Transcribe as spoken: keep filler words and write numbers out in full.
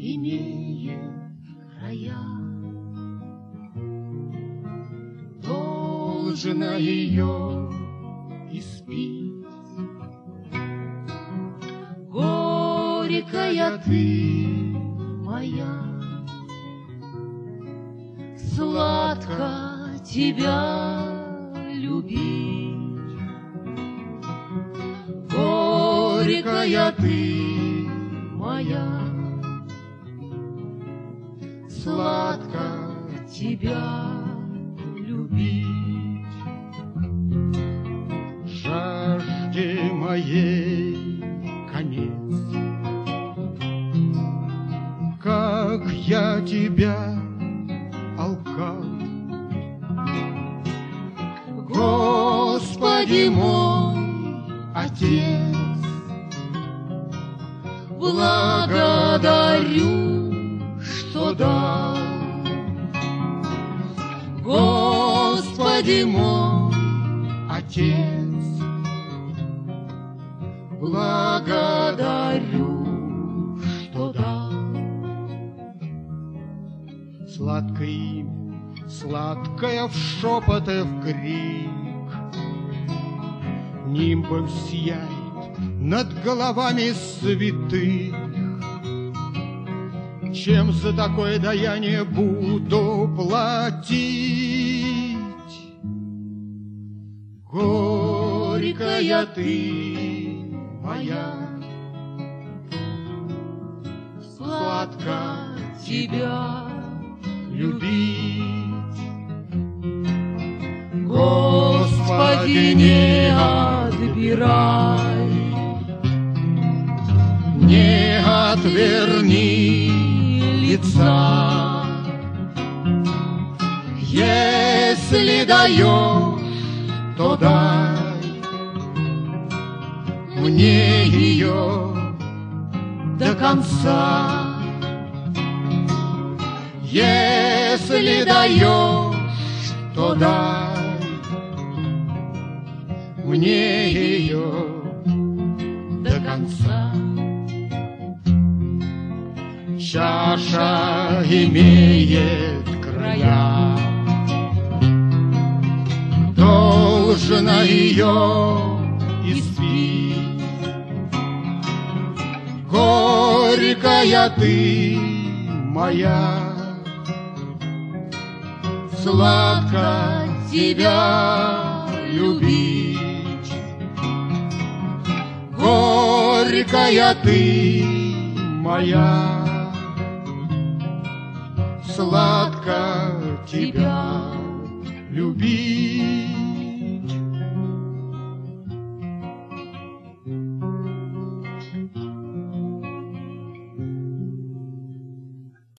имеет края. Должна ее испить. Горькая ты моя, сладко тебя любить. Горькая ты моя, сладко тебя любить. Жажде моей конец, как я тебя алкал. Господи мой Отец, благодарю, что дал. Господи мой Отец, благодарю, что дал. Сладкое имя, сладкое в шепот и в крик, нимбом сияет над головами святых. Чем за такое даяние буду платить? Горькая ты моя, сладко тебя любить. Господи, не отбирай, не отверни лица. Если даешь, то дай мне ее до конца. Если даешь, то дай мне ее до конца. Чаша имеет края, должна ее испить. Горькая ты моя, сладко тебя любить. Горькая ты моя, сладко тебя любить.